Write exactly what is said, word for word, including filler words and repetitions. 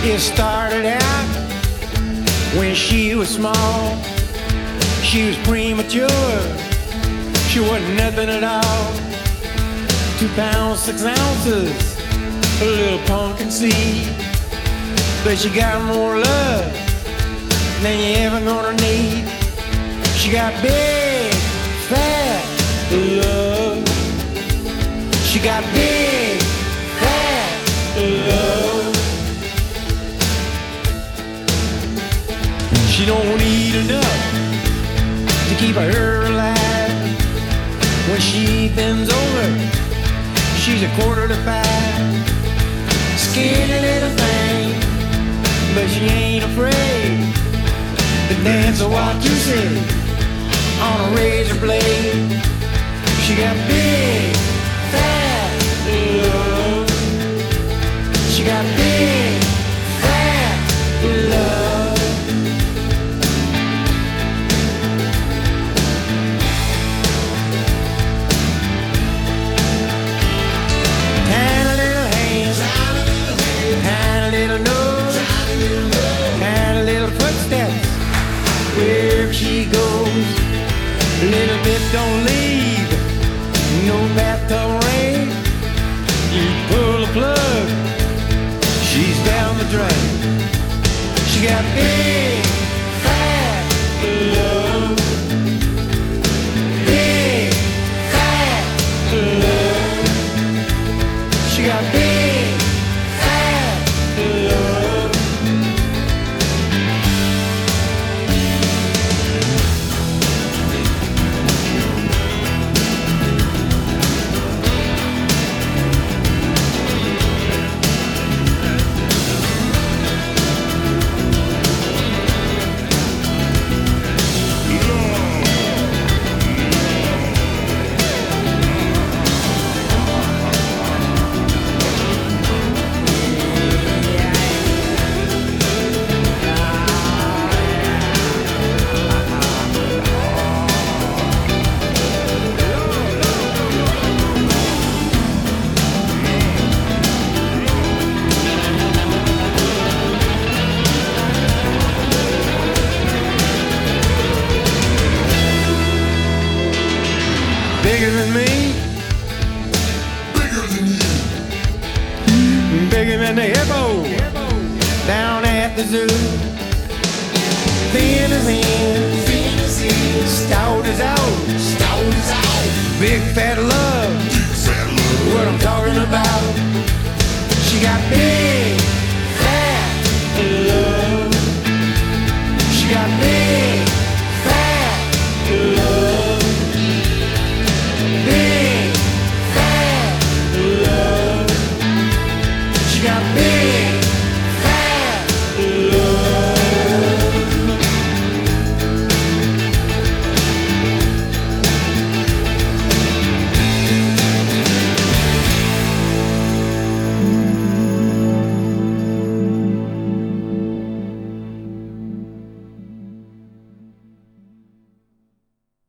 It started out when she was small. She was premature. She wasn't nothing at all. Two pounds, six ounces, a little pumpkin seed. But she got more love than you ever gonna need. She got big, fat love. She got big, fat love. She don't eat enough to keep her alive. When she bends over, she's a quarter to five. Skinny little thing, but she ain't afraid to dance a watusi on a razor blade. She got big, fat love. She got big, fat love. Tiny little hands, tiny little nose, tiny little footsteps. Wherever she goes, a little bit don't leave. No bathtub rain. You pull the plug, she's down the drain. She got big, fat love. Big, fat love. She got big, fat love. Bigger than me, Bigger than you. bigger than the hippo down at the zoo. Thin as in, Thin as in, stout as out, stout as out. big fat